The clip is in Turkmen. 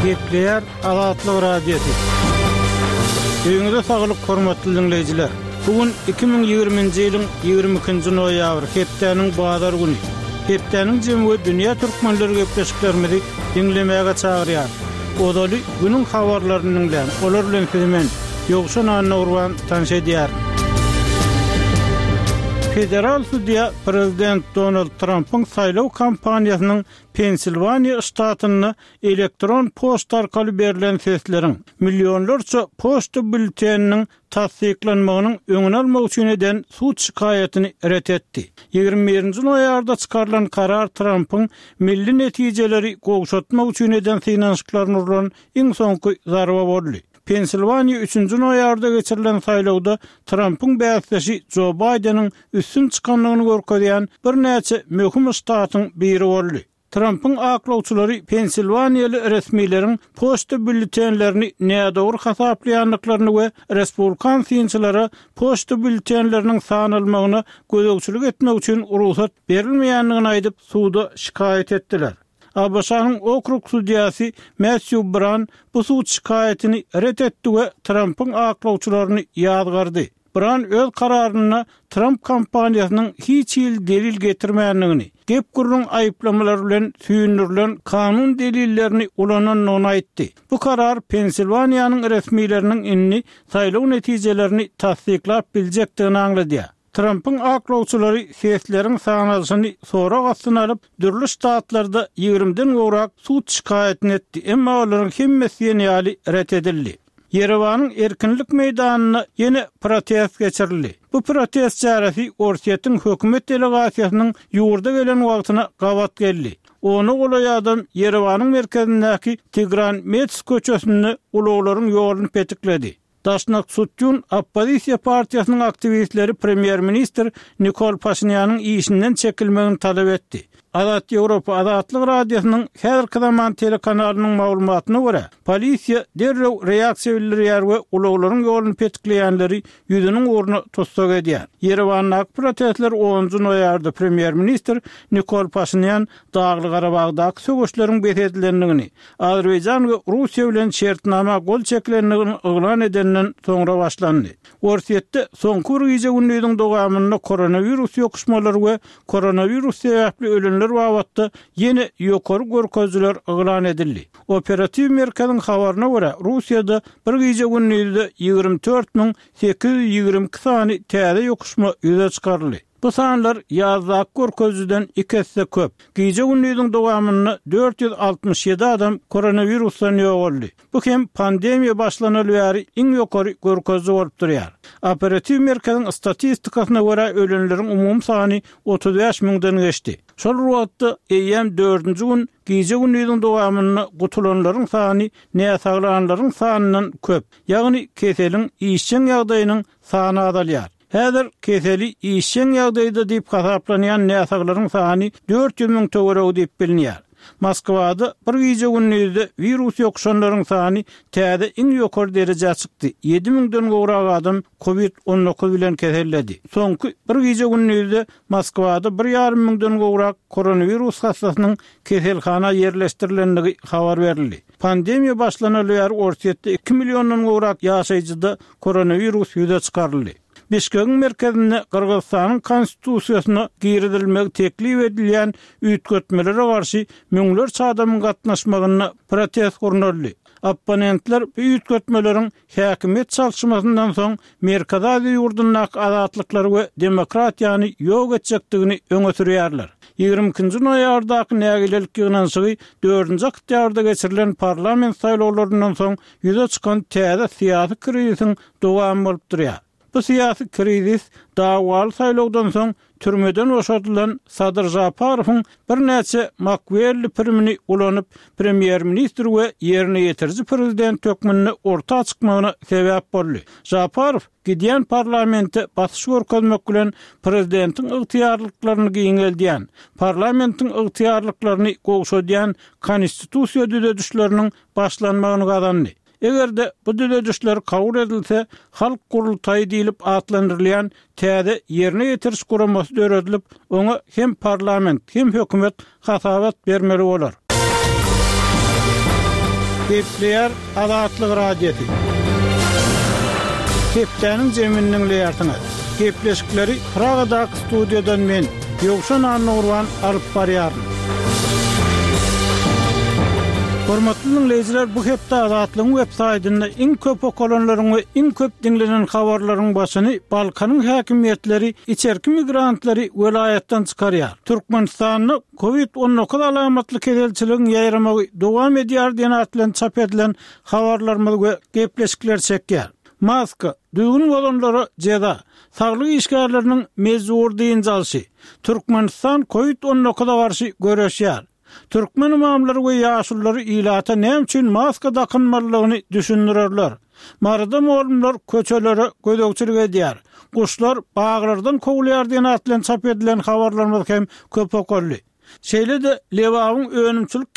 Gepleyer Azatlyk Radiosu. Öňüňizde saglyk hormatly dinleýijiler. Bugün 2020-nji ýylyň 22-nji noýabr, hepdeniň bazar güni. Hepdeniň jemgy dünýä türkmenleri gepleşiklerimizi dinlemäge çagyrýar. Odaly günüň habarlaryny dinleýän, olar bilen filmen Ýogşan Anurwan tanşedýär. Federal Sudiýa Prezident Donald Trump'ın saýlaw kampaniýasynyň Pensilvaniya ştatyny elektron posta arkaly berilen sesleriň millionlarça posta bülteniniň tasdiklanmagynyň öňüne almak üçin eden sud şikaýatyny ret etdi. 21-nji noýabryda çykarylan karar Trump'ın milli netijeleri gowşatmak üçin eden synanyşyklaryny urulan iň soňky zarba boldy. Pensilvaniya 3-nji noýabryda geçirilen saýlawda Trump'ın bäsleşi Joe Biden'ın üstün çykanlygyny görkezýän bir näçe möhüm ştatyň biri boldy. Trump'ın aklawçylary Pensilvaniyaly resmiýlerin posta bültenlerini nädogry hasaplaýanlyklaryny we Respublikan synçylara posta bültenleriniň sanylmagyna gözegçilik etmek üçin ruhsat berilmeýänligini aýdyp suda şikaýet etdiler. Abaşanyň okrug sudiýasy Matthew Brown bu sud şikaýetini ret etdi we Trump'ın aklawçylaryny ýazgardy. Brown öz kararyna Trump kampaniýasynyň hiç ýyl delil getirmänligini, gepgurrun aýyplamalary bilen süýünirilen kanun delillerini ulananyny aýtdy. Bu karar Pensilvaniýanyň resmiýleriniň inni saýlaw netijelerini tasdiklap biljekdigini aňlady. Trump'ın aklawçylary sesleriň sanalyşyny sorak astyna alyp dürli ştatlarda 20-den gowrak sud şikaýetini etdi. Emma olaryň hemmesi ýaly ret edildi. Yerewanyň erkinlik meýdanyna ýene protest geçirildi. Bu protest jarasy Orsiýetiň hökümet delegasiýasynyň ýurda gelen wagtyna gawat geldi. Onu golaý adam Yerewanyň merkezindäki Tigran Mets köçesini ulaglaryň ýolunu petikledi. Daşnak Sutjun Oppozisiýa partiýasynyň aktivistleri Premier Minister Nikol Pashinýanyň işinden çekilmegini talap etdi. Azat Ýewropa Azatlyk Radiosynyň häzirki zaman telekanalynyň maglumatyna görä, polisiýa derrew reaksiýa bildirýär we ulaglaryň ýolunu petiklýänleri ýüzüniň uğruna tutsak edýär. Yerewanyň protestler 10-njy noýabryda Premier Minister Nikol Pashinyan Dagly Garabagdaky sögüşleriň beýdedilenligini, Azerbaýjan we Russiýa bilen şertnama gol çekilenligini oglan edenden soňra başlandy. Orsiýetde soňky gece gündüziň dowamyny koronavirus ýokuşmalary we koronavirus sebäpli ölenler wagtda ýene ýokary görkezler oglan edildi. Operatiw merkeziň habaryna görä, Russiýada bir gece gündüzde 24.822 sany täze ýokuşma ýüze çykaryldy. Bu sanlar ýazdak görkezden 2 hesse köp. Gece gündüziň dowamyny 467 adam koronavirusdan ýoguldy. Bu hem pandemiýa başlanaly bäri iň ýokary görkezde bolup durýar. Operativ merkeziň statistikasyna görä ölenleriň umum sany 35.000-den geçdi. Şol wagtda eýem 4-nji gün gece gündüziň dowamyny gutulanlaryň sany näsaglanlaryň sanynyň köp. Ýagny keseliň işçiň ýagdaýynyň sany azalýar. Häzir keseli işçiň ýagdaýda diýip hasaplanýan näsaglaryň sany 400.000 töwereg diýip bilinýär. Moskwada bir gece gündüzde virus ýokuşanlaryň sany täze iň ýokary derejä çykdy. 7.000-den gowrak adam COVID-19 bilen keselledi. Soňky bir gece gündüzde Moskwada 1.5 gowrak koronavirus hastasynyň keselhana ýerleşdirilenligi habar berildi. Pandemiýa başlanaly bäri Orsiýetde 2 millionddan gowrak ýaşaýjyda koronavirus ýüze çykaryldy. Bişkeň merkezinde Kırgızstanyň konstitusiýasyna giridilmek teklip edilýän üýtgetmelere garşy müňlerçe adamyň gatnaşmagyna protest gurnaldy. Opponentler bu üýtgetmeleriň häkimet çalşmasyndan soň Merkezi ýurdunak azatlyklar we demokratiýany ýok etjekdigini öňe sürýärler. 22-nji noýabrdaky nägilelik ýygnaşygy 4-nji oktýabrda geçirilen parlament saýlawlaryndan soň ýüze çykan täze syýasy krizisiň dowamy bolup durýar. Bu siyasi krizis dawal saýlawdan soň türmeden boşatylan Sadyr Japarowyň bir näçe makberli primini ulanyp Premier Minister we ýerine ýetirji prezident tökmenini orta çykmagyna sebäp boldy. Japarow gidýän parlamentde basyş görkezmek bilen prezidentiň ygtyýarlyklaryny giňeldýän, parlamentiň ygtyýarlyklaryny gowşadýan konstitusiýa düzedişleriniň başlanmagyny gazandy. Egerde bu düzedişler kabul edilse, halk kurultayı diýilip atlandyrylýan täze ýerine ýetiriş guramasy döredilip, oňa hem parlament hem hökümet hasabat bermeli bolar. Gepleyer Azatlyk radiosi. Keptäniň jeminiň leýartyna. Gepleşikleri Pragadak studiodan men Ýogşan Annurwan alyp barýaryn. Hormatly dinleýijiler, bu hepde Azatlyk websaýtynda iň köp okulanlaryň we iň köp dinlenen habarlaryň başyny Balkanyň häkimetleri içerki migrantlary welaýatdan çykarýar. Türkmenistanyň COVID-19 alamatly kedelçiligiň ýaýramagy dowam edýär diýen atlan çap edilen habarlarymyz we gepleşikler çekýär. Maska, düýgün bolanlara jeda saglyk işgärleriniň mezur diýen jalşy. Türkmenistan COVID-19 garşy görüşýär. Türkmen imamlary we ýaşullary ilata näme üçin maska takynmalygyny düşünýärler. Marada molumlar köçelere gödökçilik edýär. Kuşlar bağlardan kowulýar diýen atlan çap edilen habarlarymyz hem köp okurly. Şeýle de lewagyň önümçilik